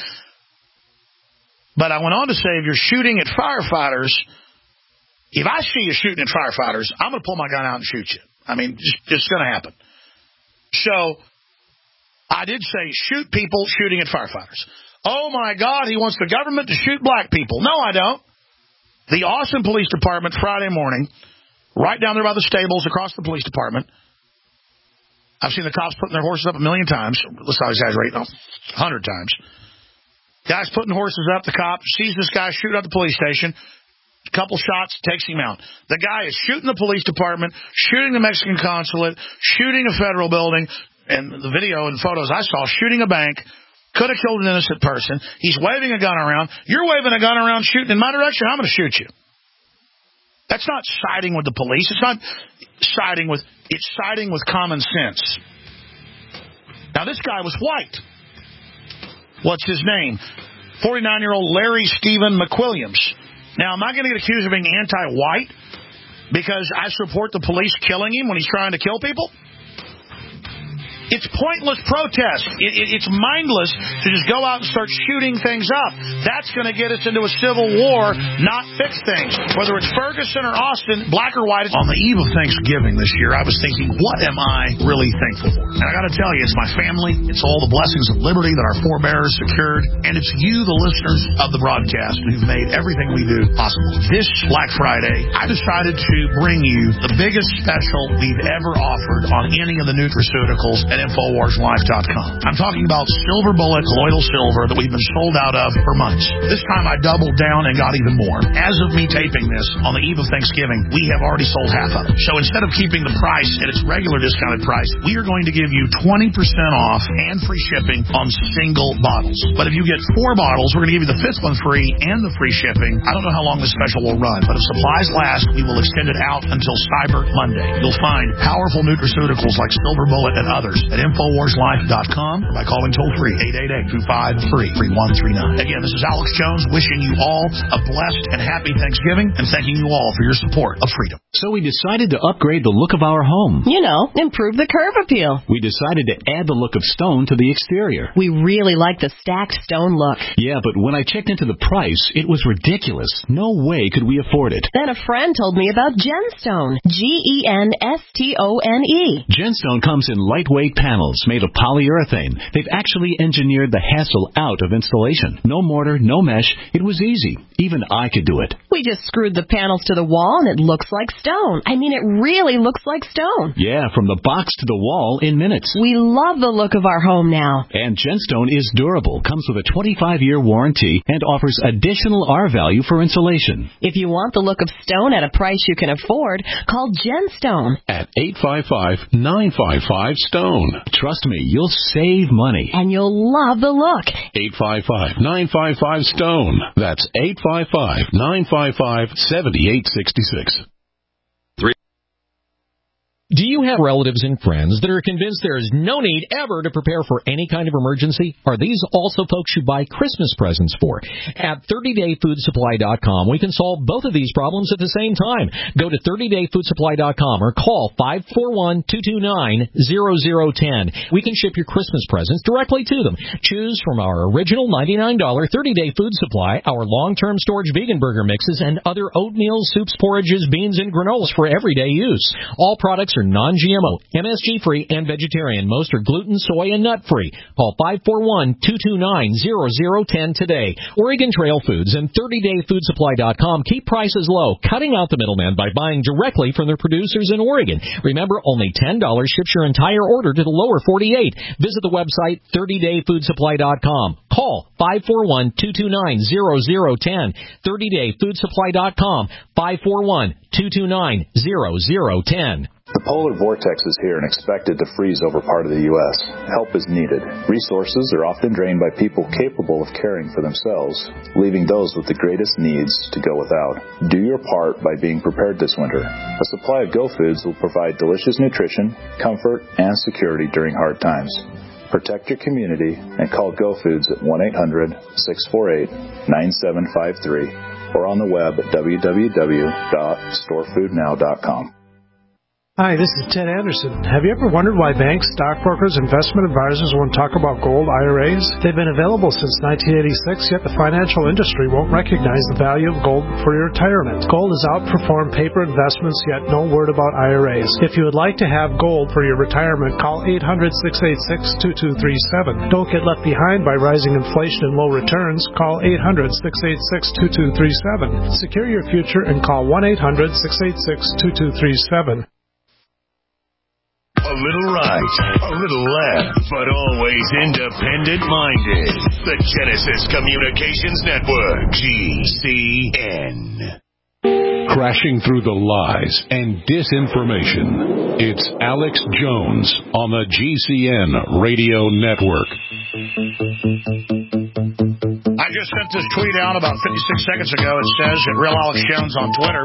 But I went on to say, if you're shooting at firefighters, if I see you shooting at firefighters, I'm going to pull my gun out and shoot you. I mean, it's going to happen. So I did say shoot people shooting at firefighters. Oh, my God, he wants the government to shoot black people. No, I don't. The Austin Police Department, Friday morning, right down there by the stables across the police department. I've seen the cops putting their horses up 1,000,000 times. Let's not exaggerate, 100 times. Guy's putting horses up. The cop sees this guy shooting at the police station. A couple shots, takes him out. The guy is shooting the police department, shooting the Mexican consulate, shooting a federal building, and the video and photos I saw, shooting a bank. Could have killed an innocent person. He's waving a gun around. You're waving a gun around shooting in my direction. I'm going to shoot you. That's not siding with the police. It's not siding with, it's siding with common sense. Now, this guy was white. What's his name? 49-year-old Larry Stephen McWilliams. Now, am I going to get accused of being anti-white because I support the police killing him when he's trying to kill people? It's pointless protest. It's mindless to just go out and start shooting things up. That's going to get us into a civil war, not fix things. Whether it's Ferguson or Austin, black or white. On the eve of Thanksgiving this year, I was thinking, what am I really thankful for? And I got to tell you, it's my family. It's all the blessings of liberty that our forebears secured. And it's you, the listeners of the broadcast, who've made everything we do possible. This Black Friday, I decided to bring you the biggest special we've ever offered on any of the nutraceuticals at InfoWarsLife.com. I'm talking about Silver Bullet Colloidal Silver that we've been sold out of for months. This time I doubled down and got even more. As of me taping this on the eve of Thanksgiving, we have already sold half of it. So instead of keeping the price at its regular discounted price, we are going to give you 20% off and free shipping on single bottles. But if you get 4 bottles, we're going to give you the 5th one free and the free shipping. I don't know how long this special will run, but if supplies last, we will extend it out until Cyber Monday. You'll find powerful nutraceuticals like Silver Bullet and others at InfoWarsLife.com or by calling toll-free 888-253-3139. Again, this is Alex Jones wishing you all a blessed and happy Thanksgiving and thanking you all for your support of freedom. So we decided to upgrade the look of our home. You know, improve the curb appeal. We decided to add the look of stone to the exterior. We really like the stacked stone look. Yeah, but when I checked into the price, it was ridiculous. No way could we afford it. Then a friend told me about Genstone. Genstone. Genstone comes in lightweight panels made of polyurethane. They've actually engineered the hassle out of installation. No mortar, no mesh. It was easy. Even I could do it. We just screwed the panels to the wall and it looks like stone. I mean, it really looks like stone. Yeah, from the box to the wall in minutes. We love the look of our home now. And Genstone is durable, comes with a 25-year warranty, and offers additional R-value for insulation. If you want the look of stone at a price you can afford, call Genstone at 855-955-STONE. Trust me, you'll save money. And you'll love the look. 855-955-STONE. That's 855-955-7866. Do you have relatives and friends that are convinced there is no need ever to prepare for any kind of emergency? Are these also folks you buy Christmas presents for? At 30dayfoodsupply.com, we can solve both of these problems at the same time. Go to 30dayfoodsupply.com or call 541-229-0010. We can ship your Christmas presents directly to them. Choose from our original $99 30-day food supply, our long-term storage vegan burger mixes, and other oatmeal, soups, porridges, beans, and granolas for everyday use. All products are non-GMO, MSG-free, and vegetarian. Most are gluten, soy, and nut-free. Call 541-229-0010 today. Oregon Trail Foods and 30dayfoodsupply.com keep prices low, cutting out the middleman by buying directly from their producers in Oregon. Remember, only $10 ships your entire order to the lower 48. Visit the website 30dayfoodsupply.com. Call 541-229-0010. 30dayfoodsupply.com. 541-229-0010. The polar vortex is here and expected to freeze over part of the U.S. Help is needed. Resources are often drained by people capable of caring for themselves, leaving those with the greatest needs to go without. Do your part by being prepared this winter. A supply of Go Foods will provide delicious nutrition, comfort, and security during hard times. Protect your community and call Go Foods at 1-800-648-9753 or on the web at www.storefoodnow.com. Hi, this is Ted Anderson. Have you ever wondered why banks, stockbrokers, investment advisors won't talk about gold IRAs? They've been available since 1986, yet the financial industry won't recognize the value of gold for your retirement. Gold has outperformed paper investments, yet no word about IRAs. If you would like to have gold for your retirement, call 800-686-2237. Don't get left behind by rising inflation and low returns. Call 800-686-2237. Secure your future and call 1-800-686-2237. A little right, a little left, but always independent-minded. The Genesis Communications Network, GCN. Crashing through the lies and disinformation. It's Alex Jones on the GCN Radio Network. I just sent this tweet out about 56 seconds ago. It says at Real Alex Jones on Twitter,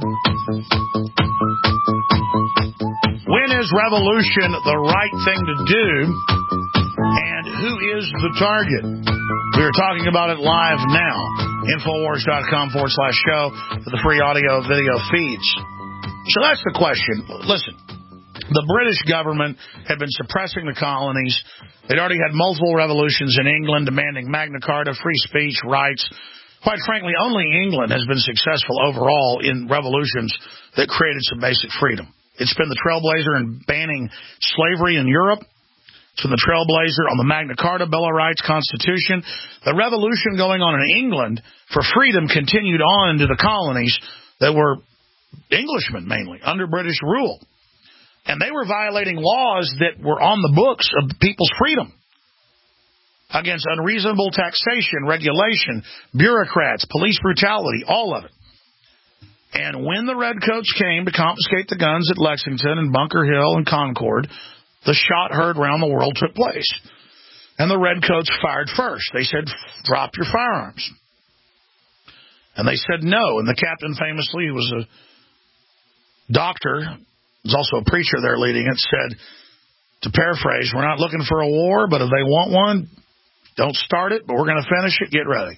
when is revolution the right thing to do, and who is the target? We are talking about it live now. Infowars.com/show for the free audio video feeds. So that's the question. Listen, the British government had been suppressing the colonies. They'd already had multiple revolutions in England demanding Magna Carta, free speech, rights. Quite frankly, only England has been successful overall in revolutions that created some basic freedom. It's been the trailblazer in banning slavery in Europe. It's been the trailblazer on the Magna Carta, Bill of Rights, Constitution. The revolution going on in England for freedom continued on into the colonies that were Englishmen mainly, under British rule. And they were violating laws that were on the books of people's freedom against unreasonable taxation, regulation, bureaucrats, police brutality, all of it. And when the Redcoats came to confiscate the guns at Lexington and Bunker Hill and Concord, the shot heard around the world took place. And the Redcoats fired first. They said, drop your firearms. And they said no. And the captain famously, who was a doctor, was also a preacher there leading it, said, to paraphrase, we're not looking for a war, but if they want one, don't start it, but we're going to finish it. Get ready.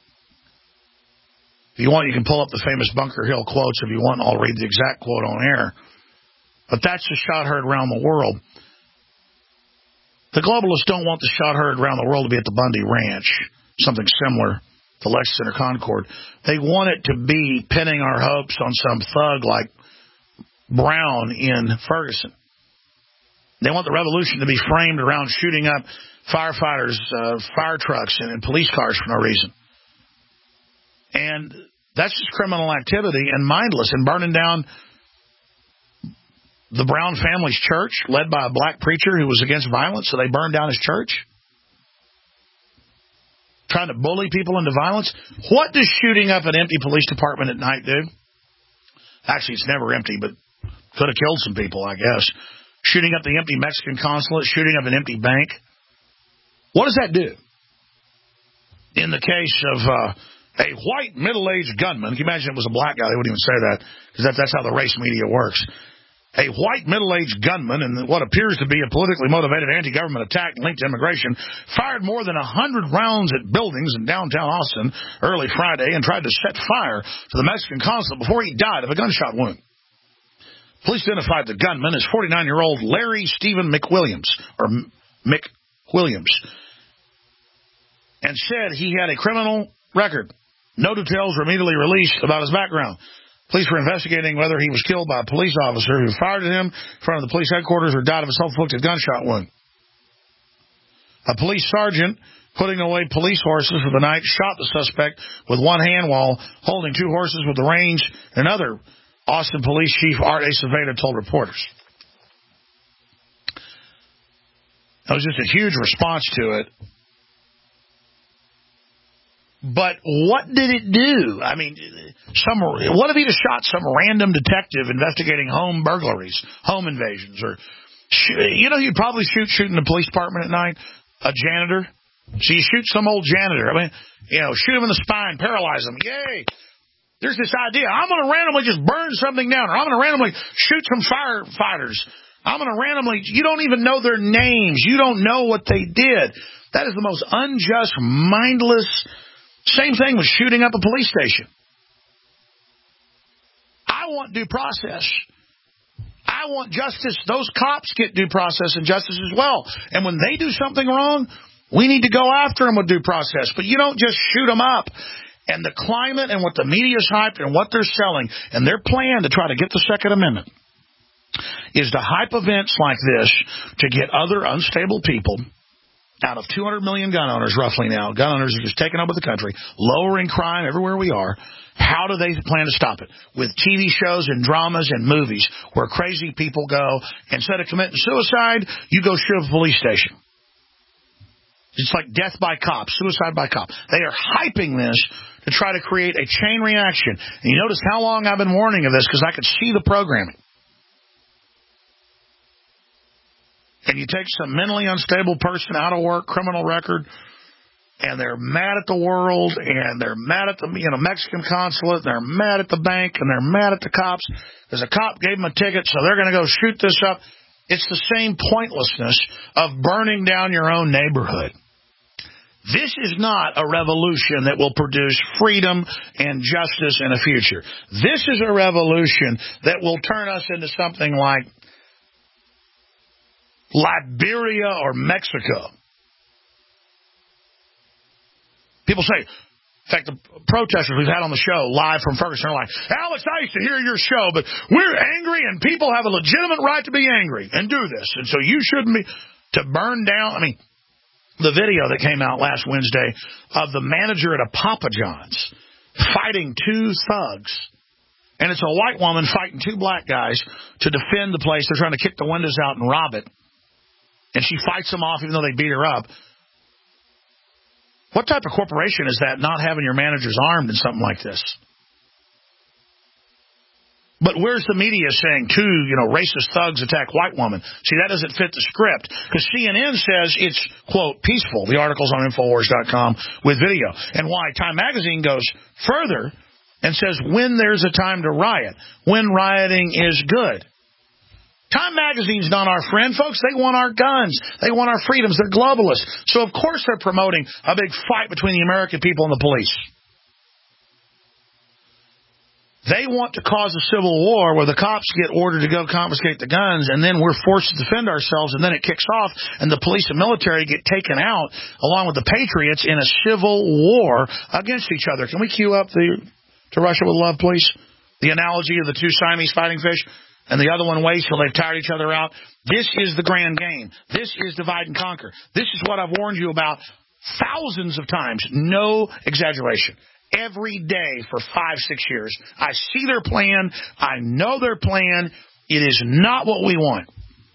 If you want, you can pull up the famous Bunker Hill quotes. If you want, I'll read the exact quote on air. But that's the shot heard around the world. The globalists don't want the shot heard around the world to be at the Bundy Ranch, something similar to Lexington or Concord. They want it to be pinning our hopes on some thug like Brown in Ferguson. They want the revolution to be framed around shooting up firefighters, fire trucks, and police cars for no reason. And that's just criminal activity and mindless, and burning down the Brown family's church, led by a black preacher who was against violence, so they burned down his church. Trying to bully people into violence. What does shooting up an empty police department at night do? Actually, it's never empty, but could have killed some people, I guess. Shooting up the empty Mexican consulate, shooting up an empty bank. What does that do? In the case of a white middle-aged gunman, can you imagine it was a black guy? They wouldn't even say that, because that's how the race media works. A white middle-aged gunman in what appears to be a politically motivated anti-government attack linked to immigration fired more than 100 rounds at buildings in downtown Austin early Friday and tried to set fire to the Mexican consulate before he died of a gunshot wound. Police identified the gunman as 49-year-old Larry Stephen McWilliams, and said he had a criminal record. No details were immediately released about his background. Police were investigating whether he was killed by a police officer who fired at him in front of the police headquarters or died of a self-inflicted gunshot wound. A police sergeant putting away police horses for the night shot the suspect with one hand while holding two horses with the reins. Another Austin Police Chief Art Aceveda told reporters. That was just a huge response to it. But what did it do? I mean, what if he just shot some random detective investigating home burglaries, home invasions, or you'd probably shoot in the police department at night, a janitor. So you shoot some old janitor. I mean, shoot him in the spine, paralyze him. Yay! There's this idea. I'm going to randomly just burn something down, or I'm going to randomly shoot some firefighters. I'm going to randomly. You don't even know their names. You don't know what they did. That is the most unjust, mindless. Same thing with shooting up a police station. I want due process. I want justice. Those cops get due process and justice as well. And when they do something wrong, we need to go after them with due process. But you don't just shoot them up. And the climate and what the media's hyped and what they're selling and their plan to try to get the Second Amendment is to hype events like this to get other unstable people. Out of 200 million gun owners, roughly now, gun owners are just taking over the country, lowering crime everywhere we are. How do they plan to stop it? With TV shows and dramas and movies where crazy people go, instead of committing suicide, you go shoot a police station. It's like death by cop, suicide by cop. They are hyping this to try to create a chain reaction. And you notice how long I've been warning of this because I could see the programming. And you take some mentally unstable person out of work, criminal record, and they're mad at the world, and they're mad at the Mexican consulate, and they're mad at the bank, and they're mad at the cops because a cop gave them a ticket, so they're going to go shoot this up. It's the same pointlessness of burning down your own neighborhood. This is not a revolution that will produce freedom and justice in the future. This is a revolution that will turn us into something like Liberia or Mexico. People say, in fact, the protesters we've had on the show live from Ferguson are like, Alex, I used to hear your show, but we're angry and people have a legitimate right to be angry and do this. And so you shouldn't be to burn down. I mean, the video that came out last Wednesday of the manager at a Papa John's fighting two thugs. And it's a white woman fighting two black guys to defend the place. They're trying to kick the windows out and rob it. And she fights them off even though they beat her up. What type of corporation is that, not having your managers armed in something like this? But where's the media saying two, racist thugs attack white woman? See, that doesn't fit the script. Because CNN says it's, quote, peaceful. The article's on Infowars.com with video. And why Time Magazine goes further and says when there's a time to riot, when rioting is good. Time Magazine's not our friend, folks. They want our guns. They want our freedoms. They're globalists. So, of course, they're promoting a big fight between the American people and the police. They want to cause a civil war where the cops get ordered to go confiscate the guns, and then we're forced to defend ourselves, and then it kicks off, and the police and military get taken out, along with the patriots, in a civil war against each other. Can we cue up To Russia with Love, please? The analogy of the two Siamese fighting fish. and the other one waits till they've tired each other out. This is the grand game. This is divide and conquer. This is what I've warned you about thousands of times. No exaggeration. Every day for 5-6 years. I see their plan. I know their plan. It is not what we want.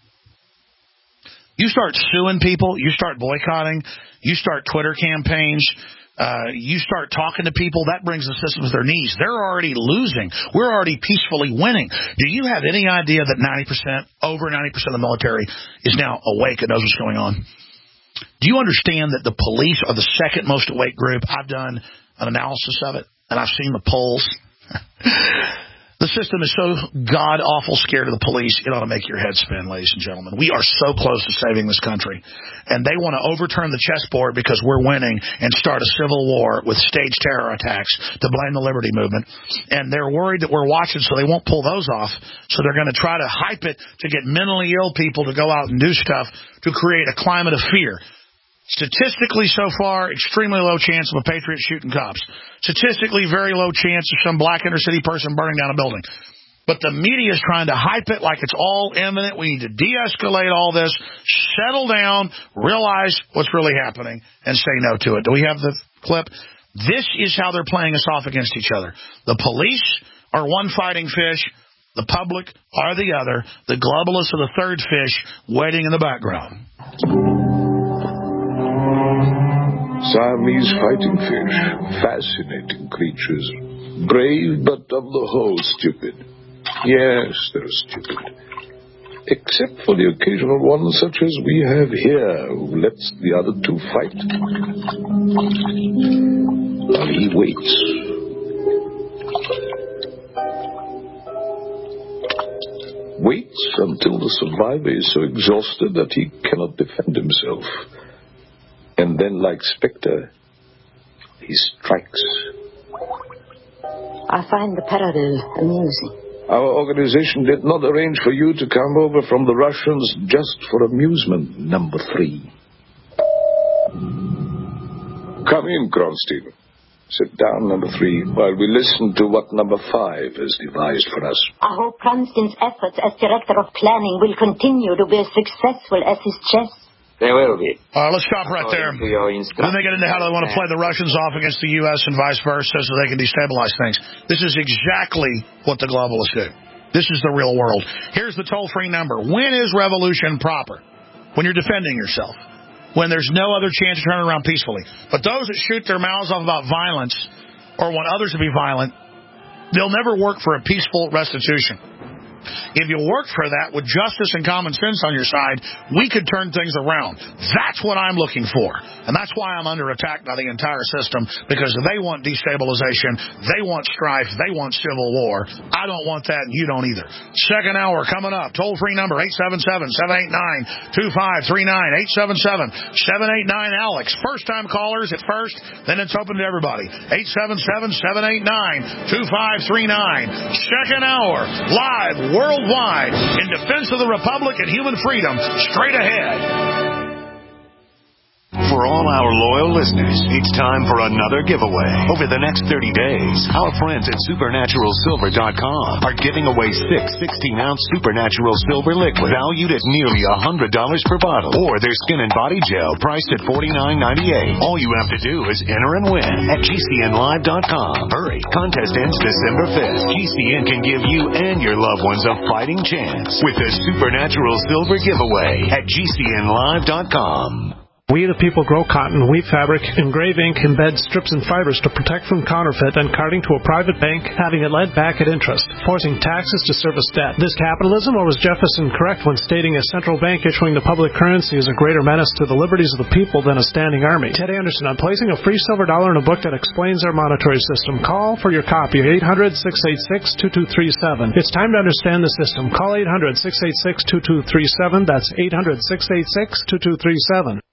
You start suing people. You start boycotting. You start Twitter campaigns. You start talking to people. That brings the system to their knees. They're already losing. We're already peacefully winning. Do you have any idea that over 90% of the military is now awake and knows what's going on? Do you understand that the police are the second most awake group? I've done an analysis of it, and I've seen the polls. The system is so god-awful scared of the police, it ought to make your head spin, ladies and gentlemen. We are so close to saving this country. And they want to overturn the chessboard because we're winning and start a civil war with staged terror attacks to blame the Liberty Movement. And they're worried that we're watching, so they won't pull those off. So they're going to try to hype it to get mentally ill people to go out and do stuff to create a climate of fear. Statistically, so far, extremely low chance of a patriot shooting cops. Statistically, very low chance of some black inner city person burning down a building. But the media is trying to hype it like it's all imminent. We need to de-escalate all this, settle down, realize what's really happening, and say no to it. Do we have the clip? This is how they're playing us off against each other. The police are one fighting fish. The public are the other. The globalists are the third fish waiting in the background. Siamese fighting fish, fascinating creatures, brave but on the whole stupid. Yes, they're stupid. Except for the occasional one such as we have here, who lets the other two fight. While he waits. Waits until the survivor is so exhausted that he cannot defend himself. And then, like Spectre, he strikes. I find the parallel amusing. Our organization did not arrange for you to come over from the Russians just for amusement, number 3. Come in, Kronstein. Sit down, number 3, while we listen to what number 5 has devised for us. I hope Kronstein's efforts as director of planning will continue to be as successful as his chess. There will be. All right, let's stop right there. Then they get into how they want to play the Russians off against the U.S. and vice versa so they can destabilize things. This is exactly what the globalists do. This is the real world. Here's the toll-free number. When is revolution proper? When you're defending yourself. When there's no other chance to turn it around peacefully. But those that shoot their mouths off about violence or want others to be violent, they'll never work for a peaceful restitution. If you work for that with justice and common sense on your side, we could turn things around. That's what I'm looking for. And that's why I'm under attack by the entire system, because they want destabilization, they want strife, they want civil war. I don't want that, and you don't either. Second hour coming up. Toll-free number, 877-789-2539, 877-789-ALEX. First-time callers at first, then it's open to everybody. 877-789-2539. Second hour, live, worldwide, in defense of the Republic and human freedom, straight ahead. For all our loyal listeners, it's time for another giveaway. Over the next 30 days, our friends at SupernaturalSilver.com are giving away 6 16-ounce Supernatural Silver liquid valued at nearly $100 per bottle, or their Skin and Body Gel priced at $49.98. All you have to do is enter and win at GCNlive.com. Hurry, contest ends December 5th. GCN can give you and your loved ones a fighting chance with the Supernatural Silver giveaway at GCNlive.com. We the people grow cotton, weave fabric, engrave ink, embed strips and fibers to protect from counterfeit and carting to a private bank, having it lent back at interest, forcing taxes to service debt. This capitalism, or was Jefferson correct when stating a central bank issuing the public currency is a greater menace to the liberties of the people than a standing army? Ted Anderson, I'm placing a free silver dollar in a book that explains our monetary system. Call for your copy, 800-686-2237. It's time to understand the system. Call 800-686-2237. That's 800-686-2237.